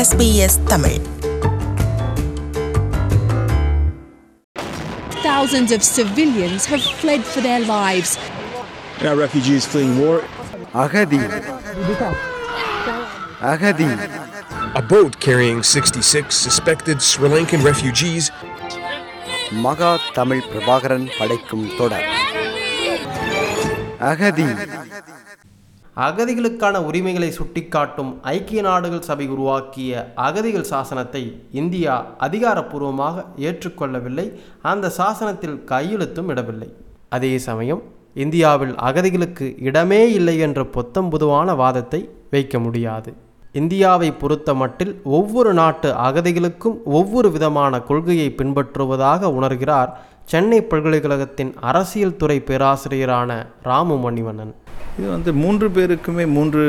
SBS Tamil. Thousands of civilians have fled for their lives. Now refugees fleeing war. Agadi. A boat carrying 66 suspected Sri Lankan refugees. மகா தமிழ் பிரபாகரன் படைக்கும் தொடர் அகதி. அகதிகளுக்கான உரிமைகளை சுட்டிக்காட்டும் ஐக்கிய நாடுகள் சபை உருவாக்கிய அகதிகள் சாசனத்தை இந்தியா அதிகாரப்பூர்வமாக ஏற்றுக்கொள்ளவில்லை. அந்த சாசனத்தில் கையெழுத்தும் இடவில்லை. அதே சமயம் இந்தியாவில் அகதிகளுக்கு இடமே இல்லை என்ற பொத்தம்புதுவான வாதத்தை வைக்க முடியாது. இந்தியாவை பொறுத்த மட்டில் ஒவ்வொரு நாட்டு அகதிகளுக்கும் ஒவ்வொரு விதமான கொள்கையை பின்பற்றுவதாக உணர்கிறார் சென்னை பல்கலைக்கழகத்தின் அரசியல் துறை பேராசிரியரான ராமு மணிவண்ணன். இது 3 பேருக்குமே 3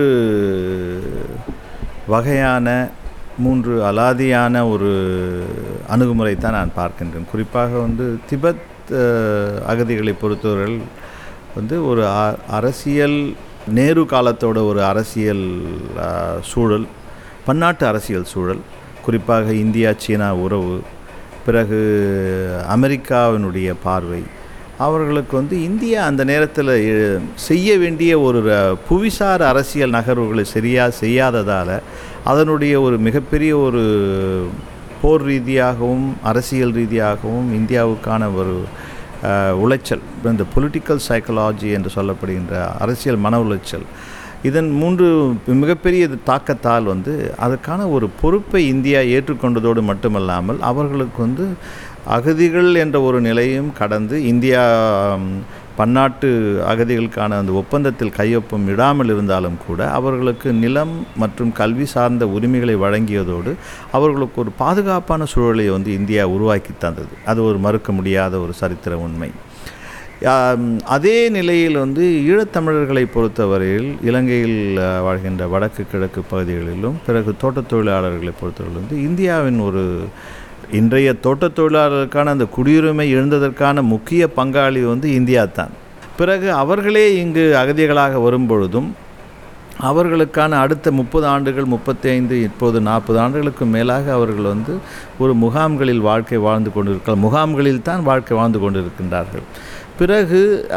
வகையான 3 அலாதியான ஒரு அணுகுமுறை தான் நான் பார்க்கின்றேன். குறிப்பாக திபெத் அகதிகளை பொறுத்தவர்கள் ஒரு அரசியல் நேரு காலத்தோட ஒரு அரசியல் சூழல், பன்னாட்டு அரசியல் சூழல், குறிப்பாக இந்தியா சீனா உறவு, பிறகு அமெரிக்காவினுடைய பார்வை, அவர்களுக்கு இந்தியா அந்த நேரத்தில் செய்ய வேண்டிய ஒரு புவிசார் அரசியல் நகர்வுகளை செய்யாததால் அதனுடைய ஒரு மிகப்பெரிய ஒரு போர் ரீதியாகவும் அரசியல் ரீதியாகவும் இந்தியாவுக்கான ஒரு உளைச்சல், இந்த பொலிட்டிக்கல் சைக்காலஜி என்று சொல்லப்படுகின்ற அரசியல் மன உளைச்சல், இதன் 3 மிகப்பெரிய தாக்கத்தால் அதற்கான ஒரு பொறுப்பை இந்தியா ஏற்றுக்கொண்டதோடு மட்டுமல்லாமல் அவர்களுக்கு அகதிகள் என்ற ஒரு நிலையும் கடந்து இந்தியா பன்னாட்டு அகதிகளுக்கான அந்த ஒப்பந்தத்தில் கையொப்பம் இடாமல் இருந்தாலும் கூட அவர்களுக்கு நிலம் மற்றும் கல்வி சார்ந்த உரிமைகளை வழங்கியதோடு அவர்களுக்கு ஒரு பாதுகாப்பான சூழலை இந்தியா உருவாக்கி தந்தது. அது ஒரு மறுக்க முடியாத ஒரு சரித்திர உண்மை. அதே நிலையில் ஈழத்தமிழர்களை பொறுத்தவரையில் இலங்கையில் வாழ்கின்ற வடக்கு கிழக்கு பகுதிகளிலும் பிறகு தோட்டத் தொழிலாளர்களை பொறுத்தவரையில் இந்தியாவின் ஒரு இன்றைய தோட்டத் தொழிலாளர்களுக்கான அந்த குடியுரிமை எழுந்ததற்கான முக்கிய பங்காளி இந்தியா தான். பிறகு அவர்களே இங்கு அகதிகளாக வரும்பொழுதும் அவர்களுக்கான அடுத்த 30 ஆண்டுகள் 35 இப்போது 40 ஆண்டுகளுக்கு மேலாக அவர்கள் ஒரு முகாம்களில் முகாம்களில் தான் வாழ்க்கை வாழ்ந்து கொண்டிருக்கின்றார்கள். பிறகு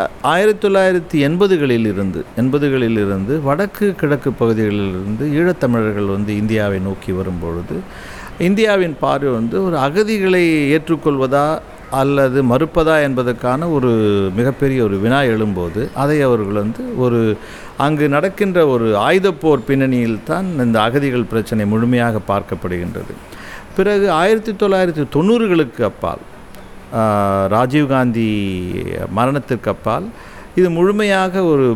1980களிலிருந்து வடக்கு கிழக்கு பகுதிகளிலிருந்து ஈழத்தமிழர்கள் இந்தியாவை நோக்கி வரும்பொழுது இந்தியாவின் பார்வை ஒரு அகதிகளை ஏற்றுக்கொள்வதா அல்லது மறுப்பதா என்பதற்கான ஒரு மிகப்பெரிய ஒரு வினா எழும்போது அதை அவர்கள் ஒரு அங்கு நடக்கின்ற ஒரு ஆயுதப்போர் பின்னணியில் தான் இந்த அகதிகள் பிரச்சனை முழுமையாக பார்க்கப்படுகின்றது. பிறகு 1990களுக்கு அப்பால் ராஜீவ்காந்தி மரணத்திற்கு அப்பால் இது முழுமையாக ஒரு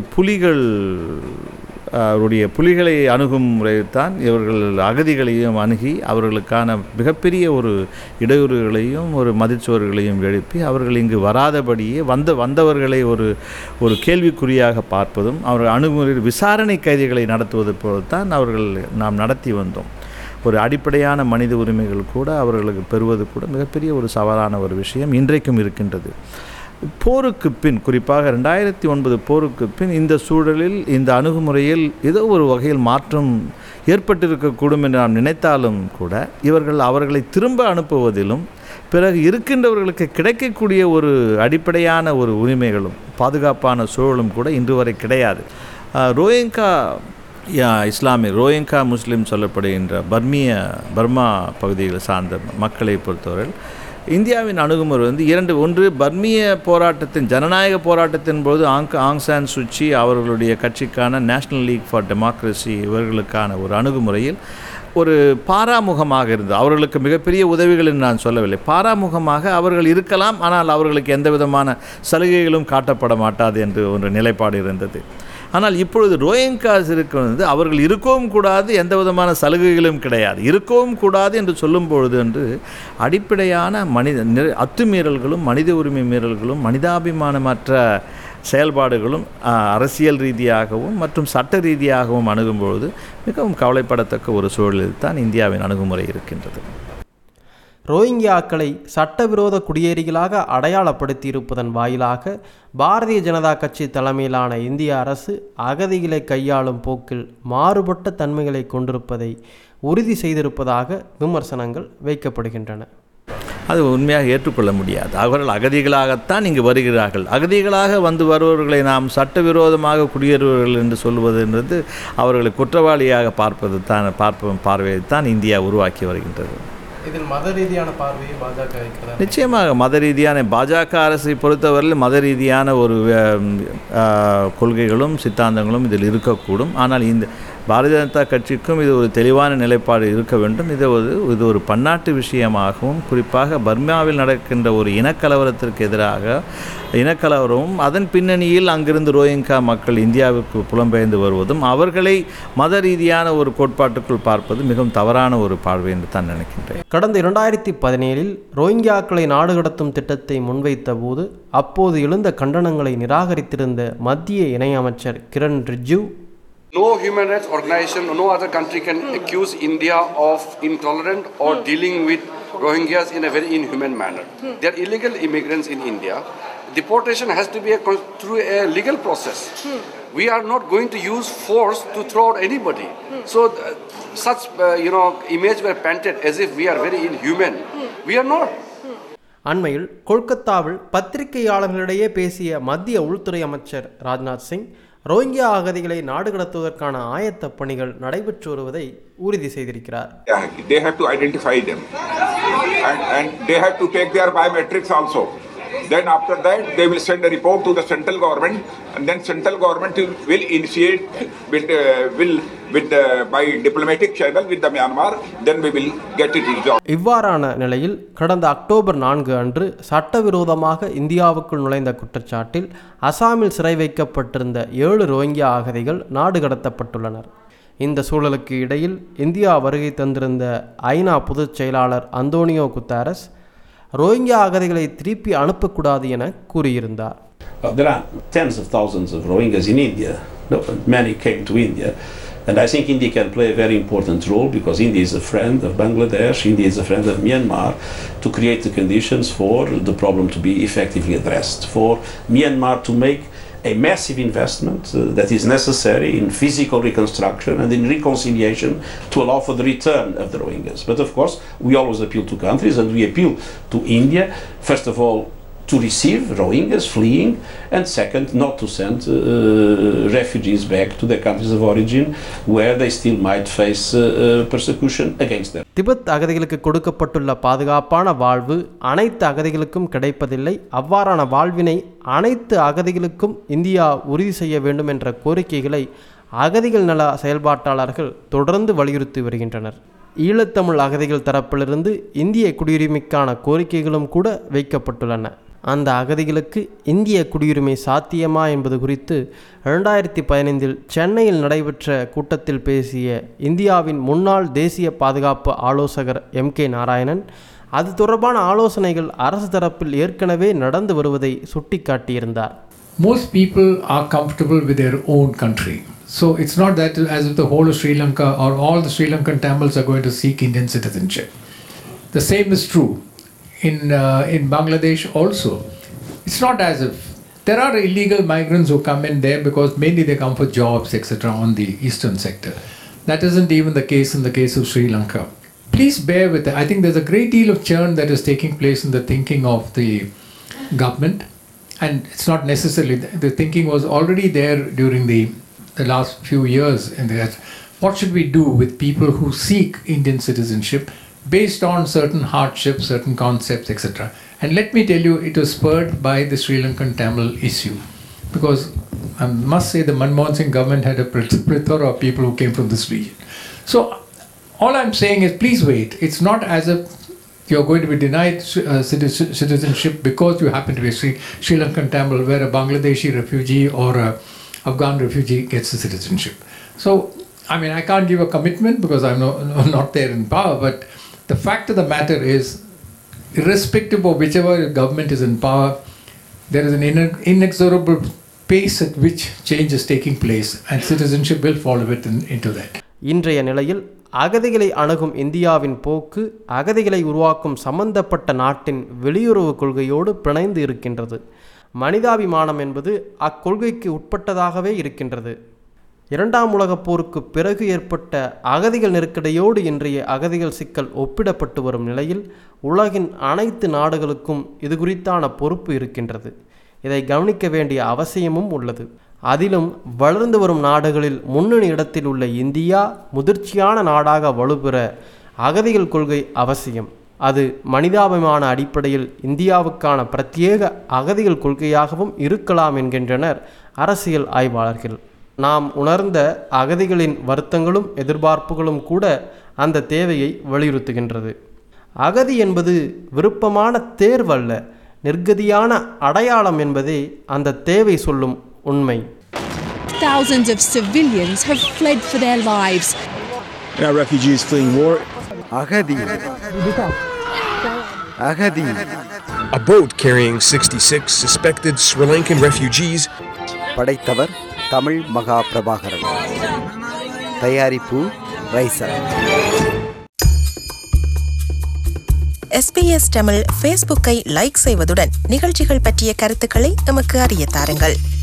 புலிகளை அணுகும் முறைத்தான் இவர்கள் அகதிகளையும் அணுகி அவர்களுக்கான மிகப்பெரிய ஒரு இடையூறுகளையும் ஒரு மதிச்சுவர்களையும் எழுப்பி அவர்கள் இங்கு வராதபடியே வந்தவர்களை ஒரு கேள்விக்குறியாக பார்ப்பதும் அவர்கள் அணுகுமுறையில் விசாரணை கைதிகளை நடத்துவது போல்தான் நாம் நடத்தி வந்தோம். ஒரு அடிப்படையான மனித உரிமைகள் கூட அவர்களுக்கு பெறுவது கூட மிகப்பெரிய ஒரு சவாலான ஒரு விஷயம் இன்றைக்கும் இருக்கின்றது. போருக்கு பின், குறிப்பாக 2009 போருக்கு பின் இந்த சூழலில் இந்த அணுகுமுறையில் ஏதோ ஒரு வகையில் மாற்றம் ஏற்பட்டிருக்கக்கூடும் என்று நாம் நினைத்தாலும் கூட அவர்களை திரும்ப அனுப்புவதிலும் பிறகு இருக்கின்றவர்களுக்கு கிடைக்கக்கூடிய ஒரு அடிப்படையான ஒரு உரிமைகளும் பாதுகாப்பான சூழலும் கூட இன்று வரை கிடையாது. ரோஹிங்கா முஸ்லீம் சொல்லப்படுகின்ற பர்மா பகுதிகளை சார்ந்த மக்களை பொறுத்தவரை இந்தியாவின் அணுகுமுறை 2 ஒன்று பர்மிய போராட்டத்தின் ஜனநாயக போராட்டத்தின் போது ஆங் சான் சூச்சி அவர்களுடைய கட்சிக்கான நேஷனல் லீக் ஃபார் டெமோக்ரஸி இவர்களுக்கான ஒரு அணுகுமுறையில் ஒரு பாராமுகமாக இருந்தது. அவர்களுக்கு மிகப்பெரிய உதவிகள் என்று நான் சொல்லவில்லை. பாராமுகமாக அவர்கள் இருக்கலாம், ஆனால் அவர்களுக்கு எந்த விதமான சலுகைகளும் காட்டப்பட மாட்டாது என்று ஒரு நிலைப்பாடு இருந்தது. ஆனால் இப்பொழுது ரோஹிங்காஸ் அவர்கள் இருக்கவும் கூடாது, எந்த விதமான சலுகைகளும் கிடையாது, இருக்கவும் கூடாது என்று சொல்லும் பொழுது அடிப்படையான அத்துமீறல்களும் மனித உரிமை மீறல்களும் மனிதாபிமானமற்ற செயல்பாடுகளும் அரசியல் ரீதியாகவும் மற்றும் சட்ட ரீதியாகவும் அணுகும்பொழுது மிகவும் கவலைப்படத்தக்க ஒரு சூழலில் தான் இந்தியாவின் அணுகுமுறை இருக்கின்றது. ரோஹிங்கியாக்களை சட்டவிரோத குடியேறிகளாக அடையாளப்படுத்தியிருப்பதன் வாயிலாக பாரதிய ஜனதா கட்சி தலைமையிலான இந்திய அரசு அகதிகளை கையாளும் போக்கில் மாறுபட்ட தன்மைகளை கொண்டிருப்பதை உறுதி செய்திருப்பதாக விமர்சனங்கள் வைக்கப்படுகின்றன. அது உண்மையாக ஏற்றுக்கொள்ள முடியாது. அவர்கள் அகதிகளாகத்தான் இங்கு வருகிறார்கள். அகதிகளாக வருபவர்களை நாம் சட்டவிரோதமாக குடியேறுவர்கள் என்று சொல்வதுன்றது அவர்களை குற்றவாளியாக பார்வையைத்தான் இந்தியா உருவாக்கி வருகின்றது. இதில் மத ரீதியான பார்வையை பாஜக இருக்கிறது. நிச்சயமாக மத ரீதியான பாஜக அரசை பொறுத்தவரையில் மத ரீதியான ஒரு கொள்கைகளும் சித்தாந்தங்களும் இதில் இருக்கக்கூடும். ஆனால் இந்த பாரதிய ஜனதா கட்சிக்கும் இது ஒரு தெளிவான நிலைப்பாடு இருக்க வேண்டும். இது ஒரு பன்னாட்டு விஷயமாகவும், குறிப்பாக பர்மாவில் நடக்கின்ற ஒரு இனக்கலவரத்திற்கு எதிராக இனக்கலவரமும் அதன் பின்னணியில் அங்கிருந்து ரோஹிங்கா மக்கள் இந்தியாவுக்கு புலம்பெயர்ந்து வருவதும் அவர்களை மத ரீதியான ஒரு கோட்பாட்டுக்குள் பார்ப்பது மிகவும் தவறான ஒரு பார்வை என்று தான் நினைக்கின்றேன். கடந்த 2017 ரோஹிங்கியாக்களை நாடு கடத்தும் திட்டத்தை முன்வைத்த போது அப்போது எழுந்த கண்டனங்களை நிராகரித்திருந்த மத்திய இணையமைச்சர் Kiran Rijiju, No human rights organization, no other country can accuse India of intolerant or dealing with Rohingyas in a very inhuman manner. They are illegal immigrants in India. Deportation has to be through a legal process. We are not going to use force to throw out anybody. So such image were painted as if we are very inhuman. We are not. அண்மையில் கொல்கத்தாவில் பத்திரிகையாளர்களிடையே பேசிய மத்திய உள்துறை அமைச்சர் Rajnath Singh Rohingya அகதிகளை நாடு கடத்துவதற்கான ஆயத்த பணிகள் நடைபெற்று வருவதை உறுதி செய்திருக்கிறார். They have to identify them and they have to take their biometrics also. Then after that they will send a report to the central government and then central government will initiate by diplomatic channel with the Myanmar, then we will get it resolved. இவ்வாறான நிலையில் கடந்த October 4 அன்று சட்டவிரோதமாக இந்தியாவுக்குள் நுழைந்த குற்றச்சாட்டில் அசாமில் சிறை வைக்கப்பட்டிருந்த 7 ரோஹிங்கியா அகதிகள் நாடு கடத்தப்பட்டுள்ளனர். இந்த சூழலுக்கு இடையில் இந்தியா வருகை தந்திருந்த ஐநா பொதுச் செயலாளர் அந்தோனியோ குத்தாரஸ் ரோஹிங்கியா அகதிகளை திருப்பி அனுப்பக்கூடாது என கூறியிருந்தார். There are tens of thousands of Rohingyas in India. Many came to India. And I think India can play a very important role because India is a friend of Bangladesh, India is a friend of Myanmar, to create the conditions for the problem to be effectively addressed, for Myanmar to make a massive investment that is necessary in physical reconstruction and in reconciliation to allow for the return of the Rohingyas. But of course, we always appeal to countries, and we appeal to India, first of all, to receive Rohingyas fleeing, and second, not to send refugees back to their countries of origin where they still might face persecution against them. Tibet அகதிகளுக்கு கொடுக்கப்பட்டுள்ள பாதுகாப்பான வாழ்வு அனைத்து அகதிகளுக்கும் கிடைப்பதில்லை. அவ்வாறான வாழ்வினை அனைத்து அகதிகளுக்கும் India உறுதி செய்ய வேண்டும் என்ற கோரிக்கைகளை அகதிகள் நல செயல்பாட்டாளர்கள் தொடர்ந்து வலியுறுத்தி வருகின்றனர். ஈழத்தமிழ் அகதிகள் தரப்பிலிருந்து இந்திய குடியுரிமைக்கான கோரிக்கைகளும் கூட வைக்கப்பட்டுள்ளன. அந்த அகதிகளுக்கு இந்திய குடியுரிமை சாத்தியமா என்பது குறித்து 2015 சென்னையில் நடைபெற்ற கூட்டத்தில் பேசிய இந்தியாவின் முன்னாள் தேசிய பாதுகாப்பு ஆலோசகர் MK நாராயணன் அது தொடர்பான ஆலோசனைகள் அரசு தரப்பில் ஏற்கனவே நடந்து வருவதை சுட்டிக்காட்டியிருந்தார். Most people are comfortable with their own country. So it's not that as if the whole of Sri Lanka or all the Sri Lankan Tamils are going to seek Indian citizenship. The same is true in Bangladesh also. It's not as if there are illegal migrants who come in there because mainly they come for jobs, etc. on the eastern sector. That isn't even the case in the case of Sri Lanka. Please bear with it. I think there's a great deal of churn that is taking place in the thinking of the government, and it's not necessarily the thinking was already there during the last few years. In that, what should we do with people who seek Indian citizenship based on certain hardships, certain concepts, etc. And let me tell you, it was spurred by the Sri Lankan Tamil issue, because I must say the Manmohan Singh government had a plethora of people who came from this region. So all I'm saying is, please wait. It's not as if you're going to be denied citizenship because you happen to be Sri Lankan Tamil, where a Bangladeshi refugee or a Afghan refugee gets the citizenship. So, I mean, I can't give a commitment because I'm not there in power, but the fact of the matter is, irrespective of whichever government is in power, there is an inexorable pace at which change is taking place, and citizenship will follow it into that. இன்றைய நிலையில் அகதிகளை அணுகும் இந்தியாவின் போக்கு அகதிகளை உருவாக்கும் சம்பந்தப்பட்ட நாட்டின் வெளியுறவு கொள்கையோடு பிணைந்து இருக்கின்றது. மனிதாபிமானம் என்பது அக்கொள்கைக்கு உட்பட்டதாகவே இருக்கின்றது. இரண்டாம் உலகப் போருக்கு பிறகு ஏற்பட்ட அகதிகள் நெருக்கடியோடு இன்றைய அகதிகள் சிக்கல் ஒப்பிடப்பட்டு வரும் நிலையில் உலகின் அனைத்து நாடுகளுக்கும் இது குறித்தான பொறுப்பு இருக்கின்றது. இதை கவனிக்க வேண்டிய அவசியமும் உள்ளது. அதிலும் வளர்ந்து வரும் நாடுகளில் முன்னணி இடத்தில் உள்ள இந்தியா முதிர்ச்சியான நாடாக வலுப்பெற அகதிகள் கொள்கை அவசியம். அது மனிதாபிமான அடிப்படையில் இந்தியாவுக்கான பிரத்யேக அகதிகள் கொள்கையாகவும் இருக்கலாம் என்கின்றனர் அரசியல் ஆய்வாளர்கள். நாம் உணர்ந்த அகதிகளின் வருத்தங்களும் எதிர்பார்ப்புகளும் கூட அந்த தேவையை வலியுறுத்துகின்றது. அகதி என்பது விருப்பமான தேர்வல்ல, நிர்கதியான அடையாளம் என்பதே அந்த தேவை சொல்லும் உண்மை. Thousands of civilians have fled for their lives. Now refugees fleeing war. அகதி அகதி. A boat carrying 66 suspected Sri Lankan refugees. படைத்தவர் தமிழ் மகா பிரபாகரன். தயாரிப்பு ரைசர். SBS தமிழ் ஃபேஸ்புக்கை லைக் செய்வதுடன் நிகழ்ச்சிகள் பற்றிய கருத்துக்களை எமக்கு அறிய தாருங்கள்.